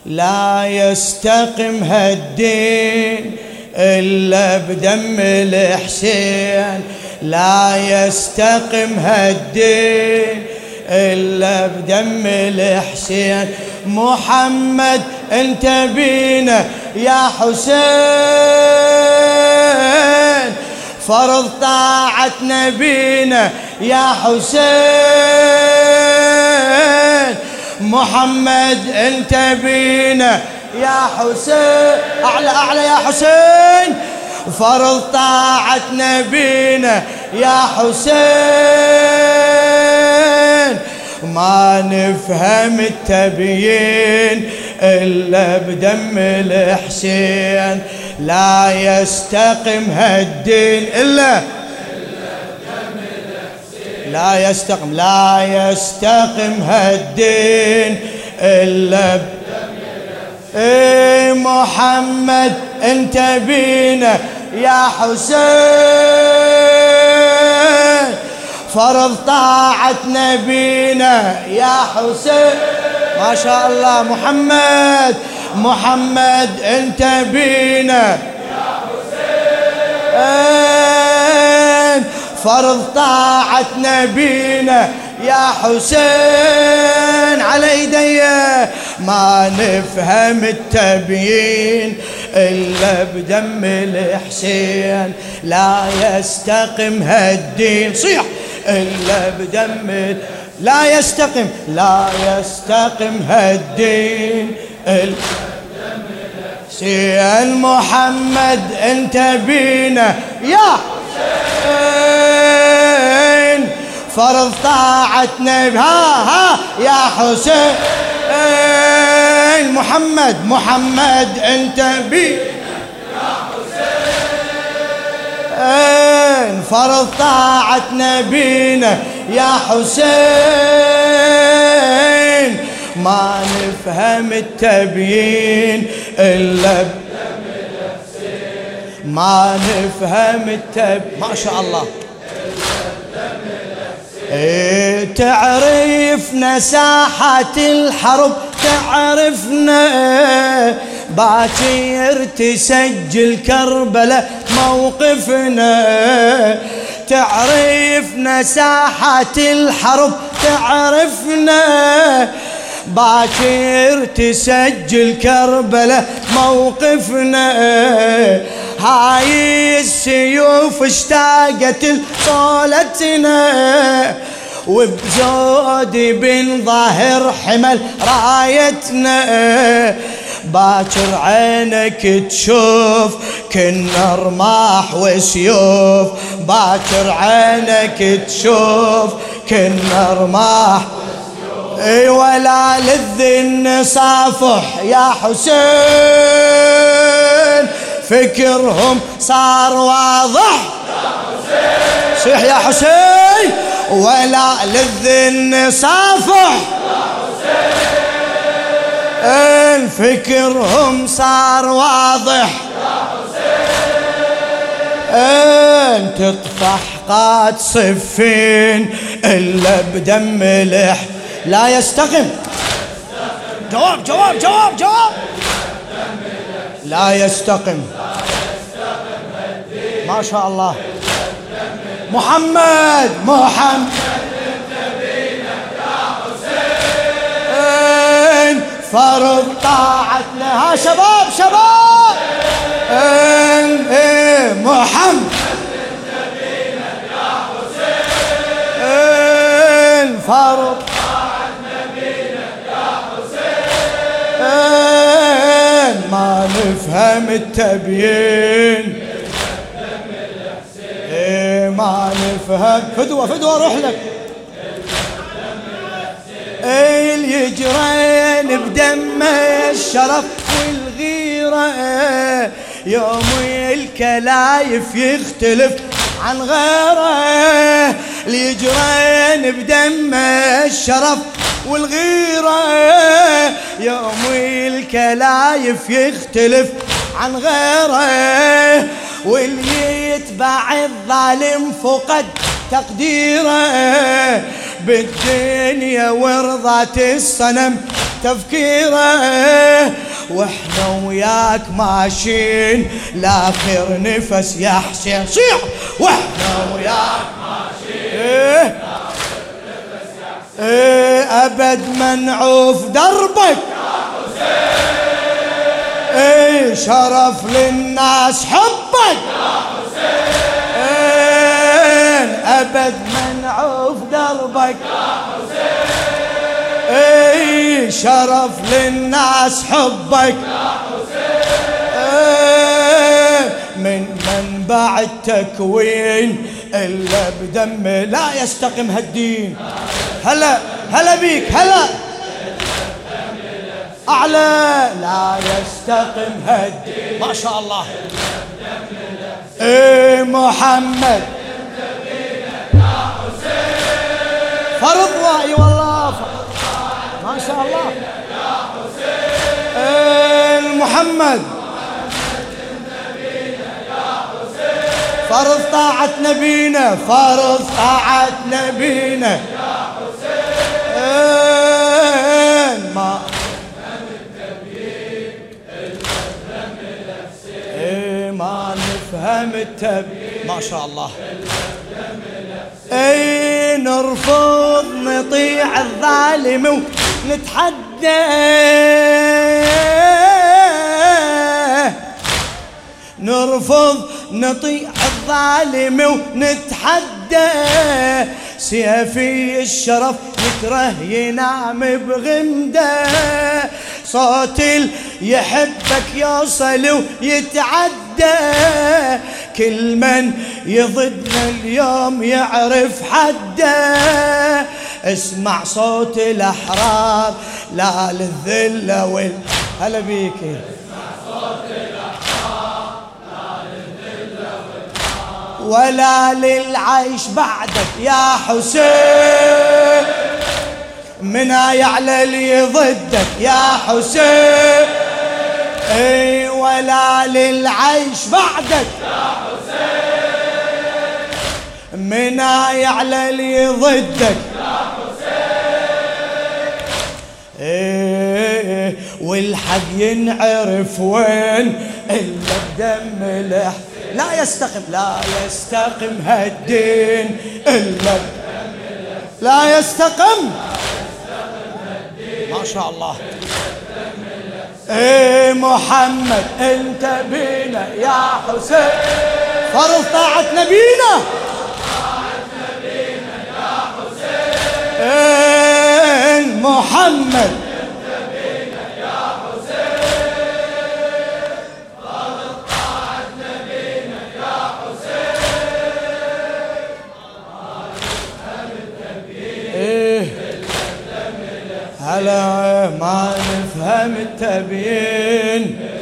لا يستقم هالدين إلا بدم الحسين، لا يستقم هالدين إلا بدم الحسين. محمد انت بينا يا حسين، فرض طاعة نبينا يا حسين. محمد انت بينا يا حسين، اعلى اعلى يا حسين، فرض طاعة نبينا يا حسين. ما نفهم التبيين إلا بدم الحسين، لا يستقم هالدين إلا بدم الحسين، لا يستقم هالدين إلا بدم الحسين. محمد انت بينا يا حسين، فرض طاعة نبينا يا حسين. ما شاء الله. محمد انت بينا يا حسين، فرض طاعة نبينا يا حسين. على ايدي ما نفهم التبيين إلا بدم الحسين، لا يستقم هالدين، صيح، إلا بدم، لا يستقم هالدين إلا بدم الحسين. محمد انت بينا يا حسين، فرض طاعة نبي ها يا حسين. محمد انت بينا يا حسين، فرض طاعة نبينا يا حسين. ما نفهم التبيين إلا بدم الحسين، ما نفهم التبيين. ما شاء الله. تعرفنا ساحة الحرب، تعرفنا باكر تسجل كربلاء موقفنا. تعرفنا ساحة الحرب، تعرفنا باكر تسجل كربلاء موقفنا. هاي السيوف اشتاقت لصولتنا، وبزود بن ظاهر حمل رايتنا. باكر عينك تشوف كنا رماح وسيوف، باكر عينك تشوف كنا رماح وسيوف. اي ولا لذ النصافح يا حسين، فكرهم صار واضح يا حسين. صيح يا حسين. ولا لذ النصافح يا حسين، فكرهم صار واضح يا حسين. تطفح قاد صفين إلا بدم لا يستقم. جواب لا يستقم. ما شاء الله. محمد فرض طاعتنا. ها شباب محمد فرض طاعتنا بينا يا حسين. ما نفهم التبيين، ما نفهم. فدوة روح لك. اليجرين بدم الشرف والغيرة، يوم الكلايف يختلف عن غيره. اليجرين بدم الشرف والغيرة، يوم الكلايف يختلف عن غيره. واللي يتبع الظالم فقد تقديره، بالدنيا ورضات الصنم تفكيره. واحنا وياك ماشيين لاخر نفس يا حسين. صيح واحنا وياك ماشيين لاخر نفس يا حسين. ابد ما نعوف دربك يا حسين. شرف للناس حبك يا حسين. ابد ما نعوف دربك يا حسين. شرف للناس حبك يا حسين. من منبع التكوين إلا بدم لا يستقم هالدين. هلا بيك هلا أعلى لا يستقم هالدين. ما شاء الله. محمد فرض واي والله ما شاء الله. محمد فرض طاعة نبينا فرض طاعة نبينا يا حسين. ما نفهم التبيين. ما شاء الله. نرفض نطيع الظالم ونتحدى. نرفض نطيع الظالم ونتحدى. سيفي الشرف يكره ينام بغمده. صوت يحبك يوصل ويتعدى. كل من يضدنا اليوم يعرف حده. اسمع صوت الأحرار لا للذلة هلا بيك. اسمع صوت الأحرار لا للذلة ولا للعيش بعدك يا حسين. منا يعلى اللي ضدك يا حسين. ولا للعيش بعدك يا حسين. منا يعلى اللي ضدك يا حسين. والحق ينعرف وين إلا بدم لا يستقم هالدين إلا لا يستقم. ما شاء الله. محمد انت بينا يا حسين. فرض طاعة نبينا يا حسين. محمد انت بينا يا حسين. فرض طاعة نبينا يا حسين. هلا ما نفهم التبيين.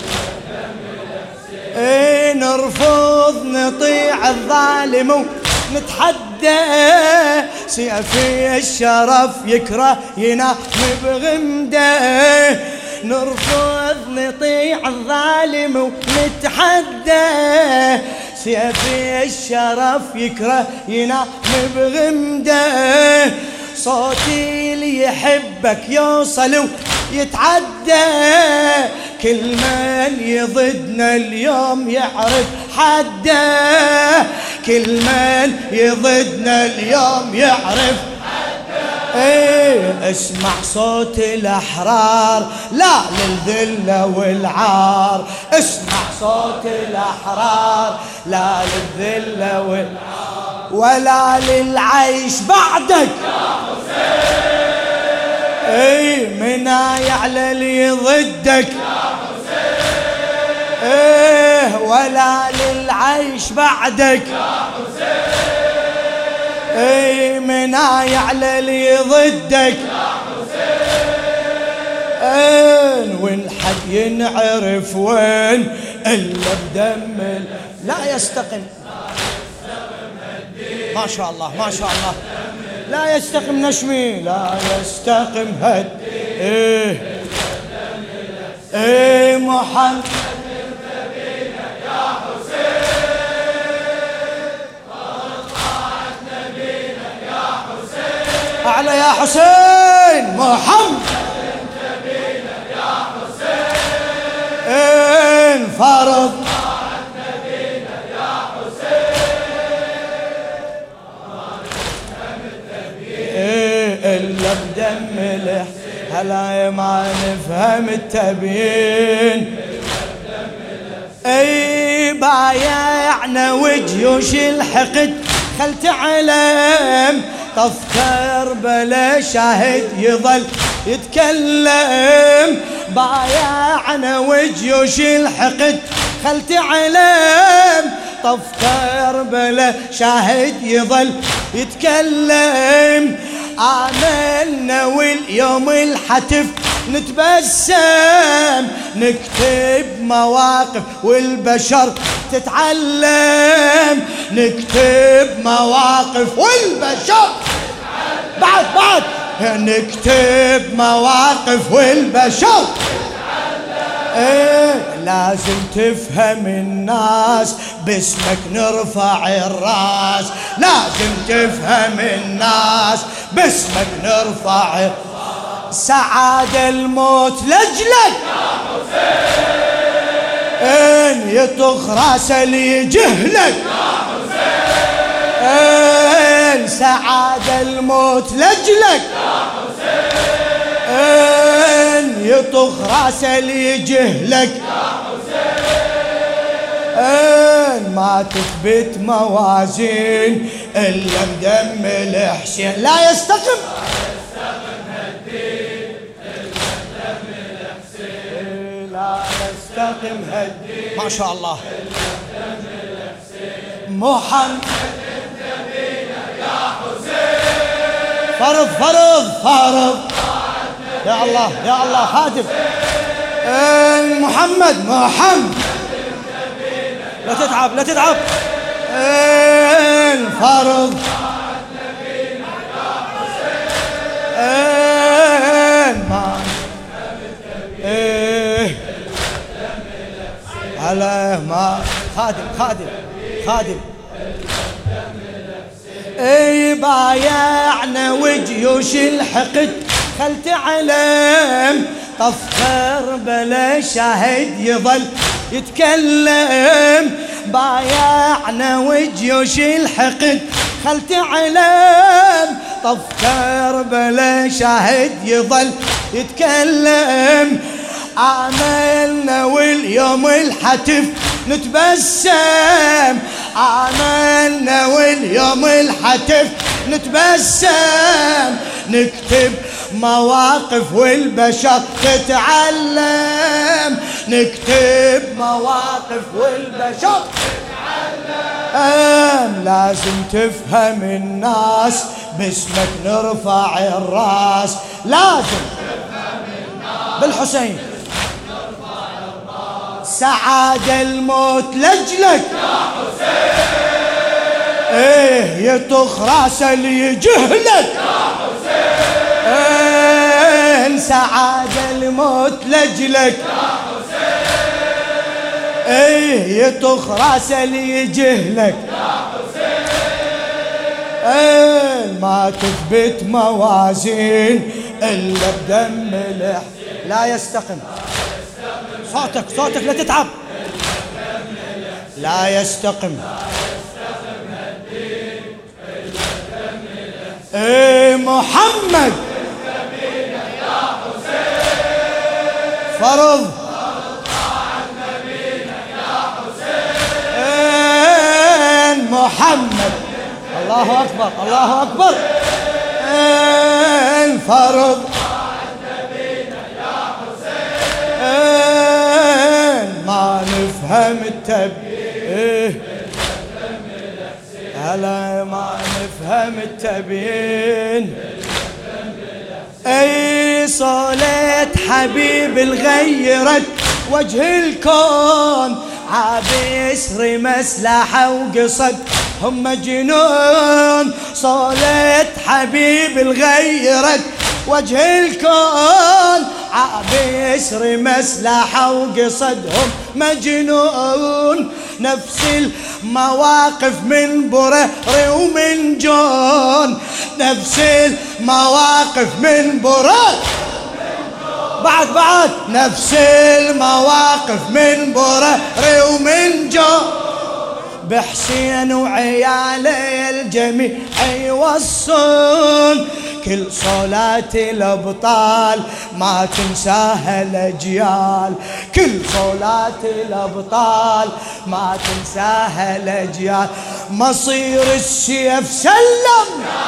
نرفض نطيع الظالم ونتحدى. سيفي الشرف يكره ينام بغمده. نرفض نطيع الظالم ونتحدى. سيفي الشرف يكره ينام بغمده. صوتي اللي يحبك يوصل ويتعدى. كل من يضدنا اليوم يعرف حده. كل من يضدنا اليوم يعرف حده. اسمع صوت الأحرار لا للذلة والعار. اسمع صوت الأحرار لا للذلة والعار ولا للعيش بعدك يا حسين. منا يعلى اللي ضدك يا حسين. ولا للعيش بعدك يا حسين. منا يعلى اللي ضدك يا حسين. والحق ينعرف وين إلا بدم لا يستقم. ما شاء الله ما شاء الله. لا يستقم نشمي لا يستقم هد. محمد يا حسين. فرض طاعة نبينا يا حسين. أعلى يا حسين. محمد يا حسين. فرض إلا بدم الحسين هلا ما نفهم التبيين اي بايعنا وجيوش الحقد خل تعلم طف كربلا شاهد يظل يتكلم بايعنا وجيوش الحقد خل تعلم طف كربلا شاهد يظل يتكلم آملنا واليوم الحتف نتبسم نكتب مواقف والبشر تتعلم نكتب مواقف والبشر بعد نكتب مواقف والبشر ايه لازم تفهم الناس باسمك نرفع الراس لازم تفهم الناس باسمك نرفع الراس سعاد الموت لجلك يا حسين يطخ راسه ليجهلك يا حسين سعاد الموت لجلك يا حسين يطخ راسه ليجهلك يا حسين ما تثبت موازين الا بدم الحسين لا يستقم استقم هدي ما شاء الله محمد يا حسين فرض يا الله خادم محمد لا تتعب فرض على ما خادم اي بايعنا وجيوش الحقد خل تعلم طف كربلا شاهد يظل يتكلم بايعنا وجيوش الحقد خل تعلم طف كربلا شاهد يظل يتكلم عملنا واليوم الحتف نتبسم عملنا واليوم الحتف نتبسم نكتب مواقف والبشر تتعلم نكتب مواقف والبشر تتعلم لازم تفهم الناس باسمك نرفع الراس لازم تفهم الناس بالحسين سعاد الموت لجلك يا حسين ايه يطخ راسه ليجهلك يا حسين سعاد الموت لجلك يا حسين ايه يطخ راسه ليجهلك يا حسين ما تثبت موازين الا بدم الحسين لا يستقم صوتك لا تتعب لا يستقم ايه محمد يا حسين فرض يا حسين محمد الله اكبر فرض ما نفهم التبيين هلا ما نفهم التبيين اي صولة حبيب الغيرت وجه الكون عابس رمس لاحة وقصد هم جنون صولة حبيب الغيرت وجه الكون عابس رمس لاحة وقصدهم مجنون نفس المواقف من برهري ومن جون نفس المواقف من برهري بعد نفس المواقف من برري ومن جو بحسين وعياله الجميع يوصون كل صلاة الأبطال ما تنساها الأجيال كل صلاة الأبطال ما تنساها الأجيال مصير السيف سلم يا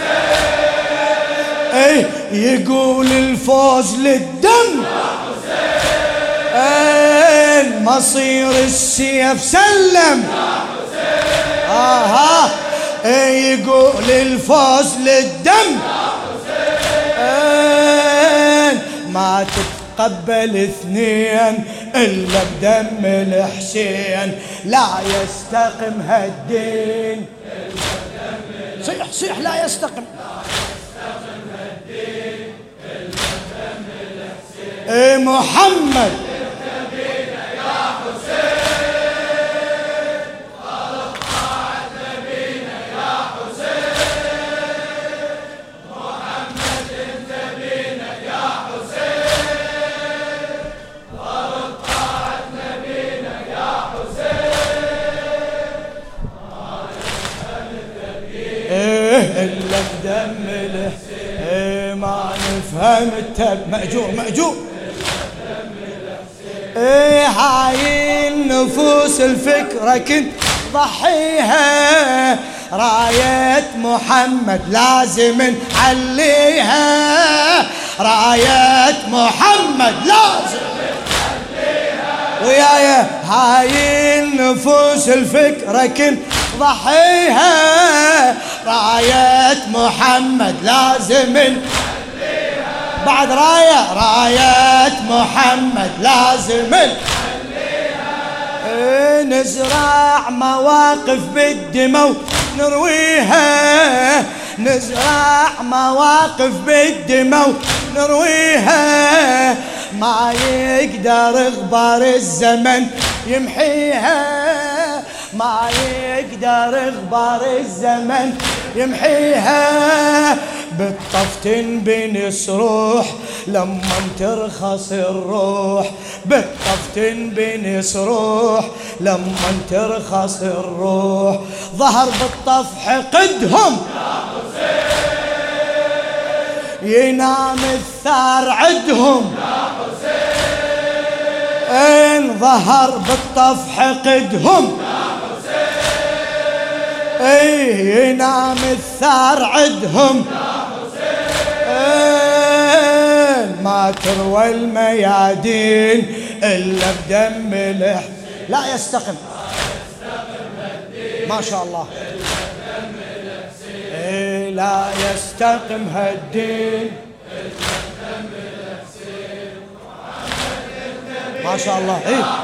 حسين يقول الفوز للدم يا حسين مصير السيف سلم يا حسين يقول الفوز للدم ما تتقبل اثنين إلا بدم الحسين لا يستقم هالدين صيح صيح لا يستقم هالدين إلا بدم الحسين محمد إلا بدم ما نفهم مأجور هاي النفوس الفكرة كنت ضحيها راية محمد لازم نعليها راية محمد لازم ويايا هاي النفوس الفكرة كنت ضحيها راية محمد لازم بعد راية محمد لازم نزرع مواقف بالدمو نرويها نزرع مواقف بالدمو نرويها ما يقدر غبار الزمن يمحيها ما يقدر غبار الزمن يمحيها بالطف تنبنس روح لما ترخص الروح بالطف تنبنس روح لما ترخص الروح ظهر بالطف حقدهم ينام الثار عدهم ان ظهر بالطف حقدهم ينام الثار عدهم ما تروى الميادين إلا بدم لا يستقم ما شاء الله لا يستقم هالدين ما شاء الله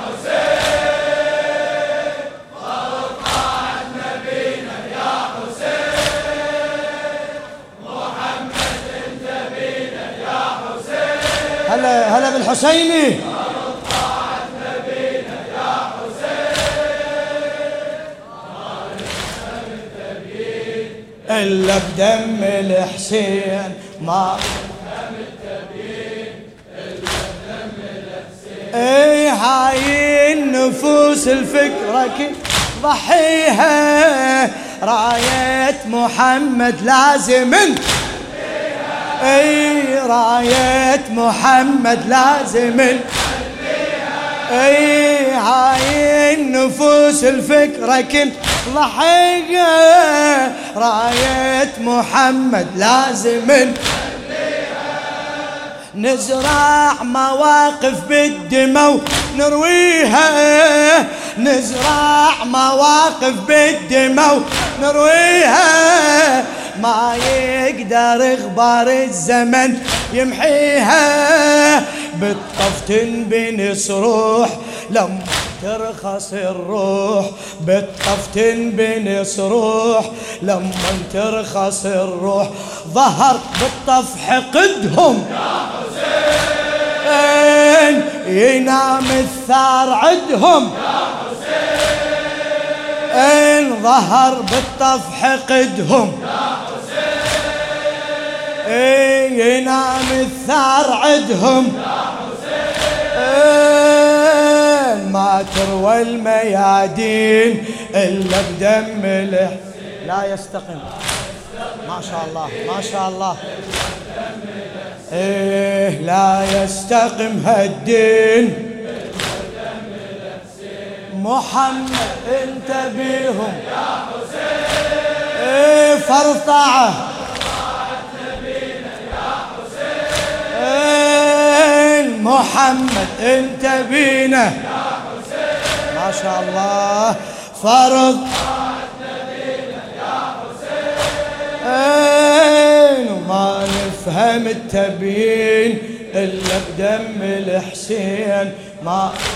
هلا بالحسيني إلا بدم الحسين ما هاي النفوس الفكرة كنت ضحيها راية محمد لازم راية محمد لازم هاي النفوس الفكرة كنت ضحية راية محمد لازم نزرع مواقف بالدمو نرويها نزرع مواقف بالدمو نرويها ما يقدر غبار الزمن يمحيها بالطف تنبنس روح لما ترخص الروح بالطف تنبنس روح لما ترخص الروح ظهر بالطف حقدهم يا حسين ينام الثار عدهم يا حسين ظهر بالطف حقدهم يا حسين ينام الثار عدهم تروى الميادين إلا بدم لا يستقم. ما شاء الله ما شاء الله. إيه لا يستقم هالدين محمد انت بيهم يا حسين. إيه فرض طاعة نبينا يا حسين. محمد انت بينا يا حسين. ما شاء الله. فرض طاعة نبينا يا حسين. وما نفهم التبيين إلا بدم الحسين. ما